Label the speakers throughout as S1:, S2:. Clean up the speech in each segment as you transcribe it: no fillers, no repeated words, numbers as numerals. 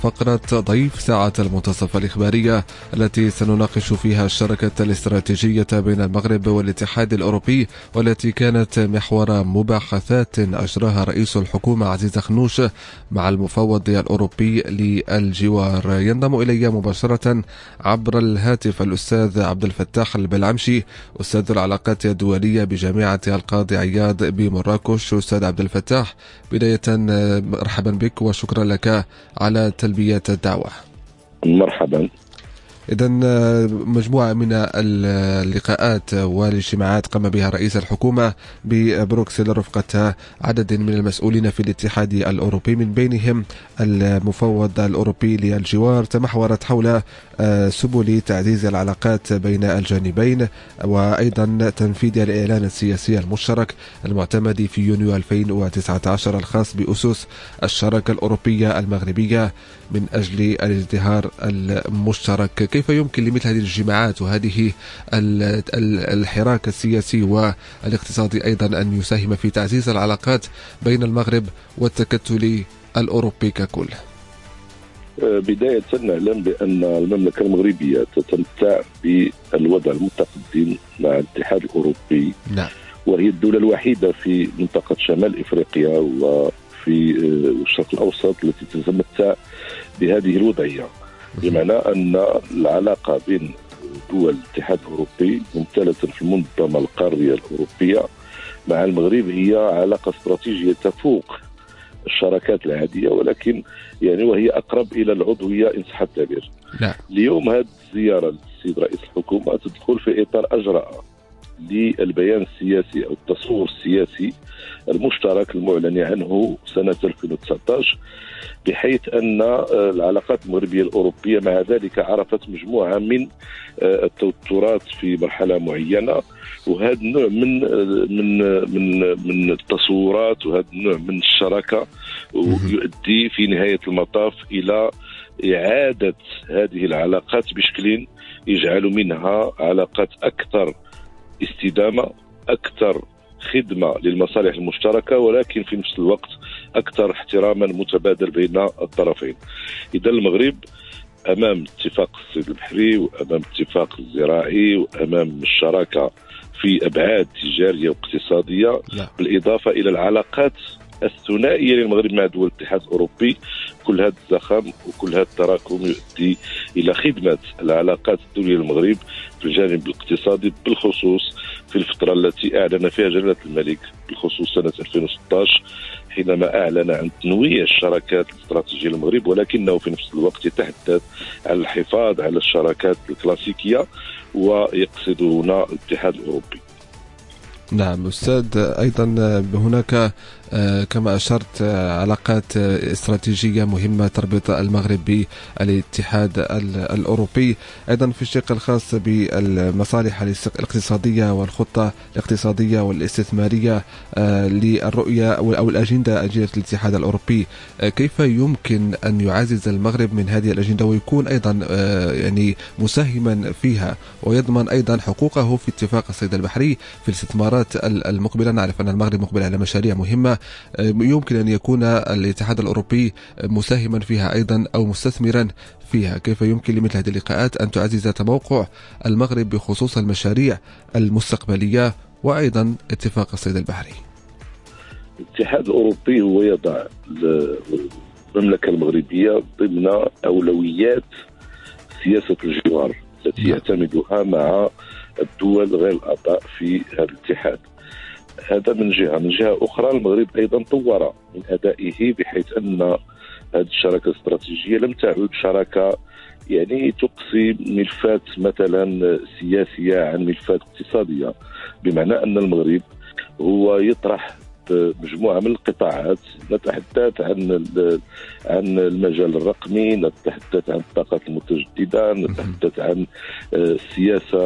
S1: فقرة ضيف ساعة المنتصف الإخبارية التي سنناقش فيها الشراكة الاستراتيجية بين المغرب والاتحاد الأوروبي، والتي كانت محور مباحثات أجراها رئيس الحكومة عزيز خنوش مع المفوض الأوروبي للجوار. ينضم إلي مباشرة عبر الهاتف الأستاذ عبد الفتاح البلعمشي، أستاذ العلاقات الدولية بجامعة القاضي عياض بمراكش. أستاذ عبد الفتاح، بداية مرحبا بك وشكرا لك على تلبية الدعوة.
S2: مرحبا.
S1: إذن مجموعة من اللقاءات والاجتماعات قام بها رئيس الحكومة ببروكسل رفقة عدد من المسؤولين في الاتحاد الأوروبي، من بينهم المفوض الأوروبي للجوار، تمحورت حول سبل تعزيز العلاقات بين الجانبين، وأيضا تنفيذ الإعلان السياسي المشترك المعتمد في يونيو 2019 الخاص بأسس الشراكة الأوروبية المغربية من أجل الازدهار المشترك. كيف يمكن لمثل هذه الجماعات وهذه الحراك السياسي والاقتصادي أيضا أن يساهم في تعزيز العلاقات بين المغرب والتكتل الأوروبي ككل؟
S2: بداية نعلم بأن المملكة المغربية تتمتع بالوضع المتقدم مع الاتحاد الأوروبي.
S1: نعم.
S2: وهي الدولة الوحيدة في منطقة شمال إفريقيا وفي الشرق الأوسط التي تتمتع بهذه الوضعية، بمعنى أن العلاقة بين دول الاتحاد الأوروبي ممثلة في المنظمة القارية الأوروبية مع المغرب هي علاقة استراتيجية تفوق الشراكات العادية، ولكن وهي أقرب إلى العضوية إن صح التعبير.
S1: نعم.
S2: اليوم هذه الزيارة للسيد رئيس الحكومة تدخل في إطار أجرأ للبيان السياسي أو التصور السياسي المشترك المعلن عنه سنة 2019، بحيث أن العلاقات المغربية الأوروبية مع ذلك عرفت مجموعة من التوترات في مرحلة معينة، وهذا النوع من التصورات وهذا النوع من الشراكة يؤدي في نهاية المطاف إلى إعادة هذه العلاقات بشكل يجعل منها علاقات أكثر استدامة، أكثر خدمة للمصالح المشتركة، ولكن في نفس الوقت أكثر احتراما متبادل بين الطرفين. إذا المغرب أمام اتفاق الصيد البحري وأمام اتفاق الزراعي وأمام الشراكة في أبعاد تجارية واقتصادية، بالإضافة إلى العلاقات الثنائية للمغرب مع دول الاتحاد الأوروبي، كل هذا الزخم وكل هذا التراكم يؤدي إلى خدمة العلاقات الدولية للمغرب في الجانب الاقتصادي، بالخصوص في الفترة التي أعلن فيها جلالة الملك، بالخصوص سنة 2016 حينما أعلن عن تنويع الشراكات الاستراتيجية للمغرب، ولكنه في نفس الوقت يتحدث عن الحفاظ على الشراكات الكلاسيكية ويقصد هنا الاتحاد الأوروبي.
S1: نعم أستاذ، أيضا هناك كما أشرت علاقات استراتيجية مهمة تربط المغرب بالاتحاد الأوروبي، أيضا في الشق الخاص بالمصالح الاقتصادية والخطة الاقتصادية والاستثمارية للرؤية أو الأجندة الاتحاد الأوروبي. كيف يمكن أن يعزز المغرب من هذه الأجندة ويكون أيضا مساهما فيها ويضمن أيضا حقوقه في اتفاق الصيد البحري في الاستثمارات المقبلة؟ نعرف أن المغرب مقبل على مشاريع مهمة يمكن أن يكون الاتحاد الأوروبي مساهما فيها أيضا أو مستثمرا فيها. كيف يمكن لمثل هذه اللقاءات أن تعزز تموقع المغرب بخصوص المشاريع المستقبلية وأيضا اتفاق الصيد البحري؟
S2: الاتحاد الأوروبي هو يضع المملكة المغربية ضمن أولويات سياسة الجوار التي يعتمدها مع الدول غير الأعضاء في هذا الاتحاد. هذا من جهة. من جهة أخرى المغرب أيضا طور من أدائه، بحيث أن هذه الشراكة الاستراتيجية لم تعد شراكة تقصي ملفات مثلا سياسية عن ملفات اقتصادية، بمعنى أن المغرب هو يطرح مجموعة من القطاعات. نتحدث عن المجال الرقمي، نتحدث عن الطاقات المتجددة، نتحدث عن السياسة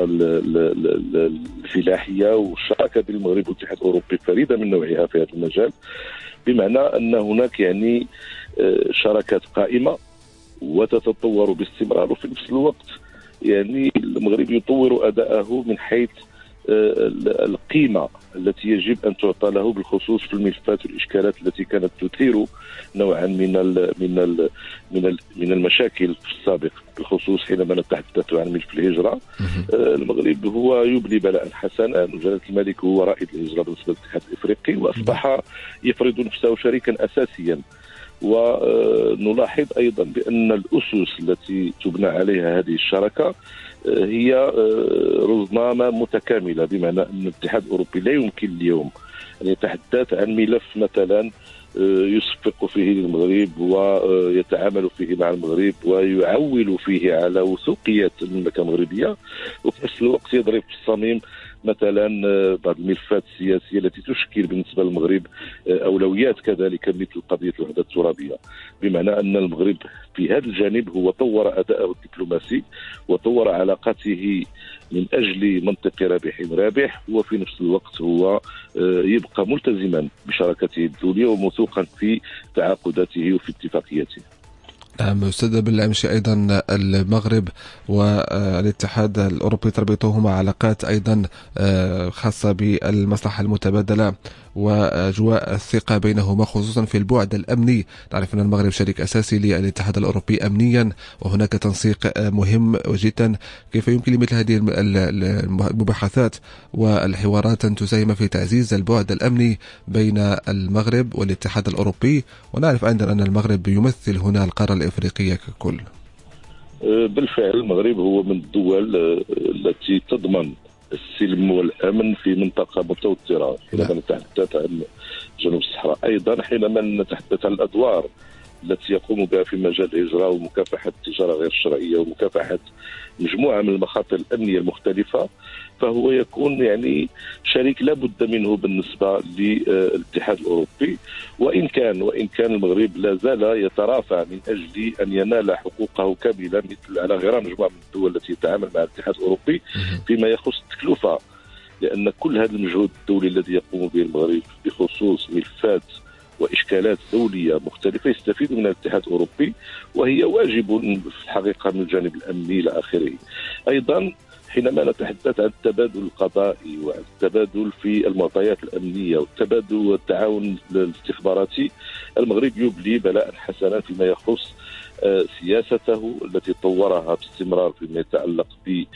S2: الفلاحية، والشراكة بين المغرب والاتحاد الأوروبي فريدة من نوعها في هذا المجال، بمعنى أن هناك شراكات قائمة وتتطور باستمرار، وفي نفس الوقت المغرب يطور أداءه من حيث القيمة التي يجب أن تعطى له، بالخصوص في الملفات والإشكالات التي كانت تثير نوعا من المشاكل في السابق، بالخصوص حينما نتحدث عن ملف الهجرة. المغرب هو يبلي بلاء حسنا، وجلالة الملك هو رائد الهجرة بالنسبة للاتحاد الإفريقي، وأصبح يفرض نفسه شريكا أساسيا. ونلاحظ أيضا بأن الأسس التي تبنى عليها هذه الشراكة هي رزنامة متكاملة، بمعنى أن الاتحاد الأوروبي لا يمكن اليوم أن يتحدث عن ملف مثلا يصفق فيه للمغرب ويتعامل فيه مع المغرب ويعول فيه على وثوقية المملكة المغربية، وفي نفس الوقت يضرب في الصميم مثلا بعض الملفات السياسية التي تشكل بالنسبة للمغرب أولويات كذلك، مثل قضية الوحدة الترابية. بمعنى أن المغرب في هذا الجانب هو طور أداءه الدبلوماسي وطور علاقاته من أجل منطق رابح، وفي نفس الوقت هو يبقى ملتزما بشراكته الدولية وموثوقا في تعاقداته وفي اتفاقياته.
S1: نعم أستاذ بالأمس أيضا المغرب والاتحاد الأوروبي تربطهما علاقات أيضا خاصة بالمصلحة المتبادلة وأجواء الثقة بينهما، خصوصا في البعد الأمني. نعرف أن المغرب شريك أساسي للاتحاد الأوروبي أمنيا، وهناك تنسيق مهم جدا. كيف يمكن لمثل هذه المباحثات والحوارات أن تساهم في تعزيز البعد الأمني بين المغرب والاتحاد الأوروبي؟ ونعرف أيضا أن المغرب يمثل هنا القارة الإفريقية ككل.
S2: بالفعل المغرب هو من الدول التي تضمن السلم والأمن في منطقة متوترة حينما نتحدث عن جنوب الصحراء. أيضا حينما نتحدث عن الأدوار التي يقوم بها في مجال الهجرة ومكافحة التجارة غير الشرعية ومكافحة مجموعة من المخاطر الأمنية المختلفة، فهو يكون يعني شريك لا بد منه بالنسبة للاتحاد الأوروبي. وإن كان المغرب لا زال يترافع من أجل أن ينال حقوقه كاملة مثل على غرار مجموعة من الدول التي تتعامل مع الاتحاد الأوروبي فيما يخص التكلفة، لأن كل هذا المجهود الدولي الذي يقوم به المغرب بخصوص ملفات وإشكالات دولية مختلفة يستفيد من الاتحاد الأوروبي، وهي واجب في الحقيقة من الجانب الأمني إلى آخره. أيضا حينما نتحدث عن التبادل القضائي وعن التبادل في المعطيات الأمنية والتبادل والتعاون الاستخباراتي، المغرب يبلي بلاء حسنا فيما يخص سياسته التي طورها باستمرار فيما يتعلق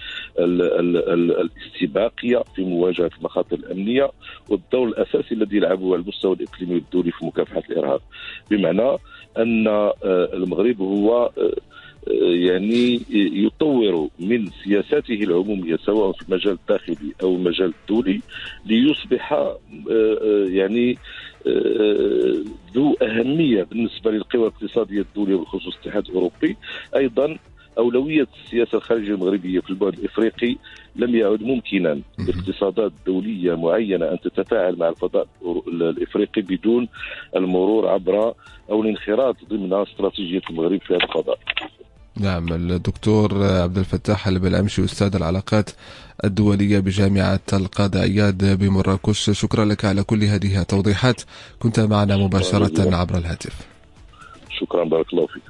S2: بالاستباقية في مواجهة المخاطر الأمنية والدور الأساسي الذي يلعبه على المستوى الإقليمي والدولي في مكافحة الإرهاب. بمعنى أن المغرب هو يعني يطور من سياساته العمومية سواء في المجال الداخلي أو المجال الدولي ليصبح يعني ذو أهمية بالنسبة للقوى الاقتصادية الدولية وبخصوص الاتحاد الأوروبي. أيضا أولوية السياسة الخارجية المغربية في البعد الإفريقي لم يعد ممكنا باقتصادات دولية معينة أن تتفاعل مع الفضاء الإفريقي بدون المرور عبر أو الانخراط ضمن استراتيجية المغرب في هذا الفضاء.
S1: نعم، الدكتور عبد الفتاح البلعمشي أستاذ العلاقات الدولية بجامعة القاضي عياض بمراكش، شكرا لك على كل هذه التوضيحات، كنت معنا مباشرة عبر الهاتف.
S2: شكرا، بارك الله فيك.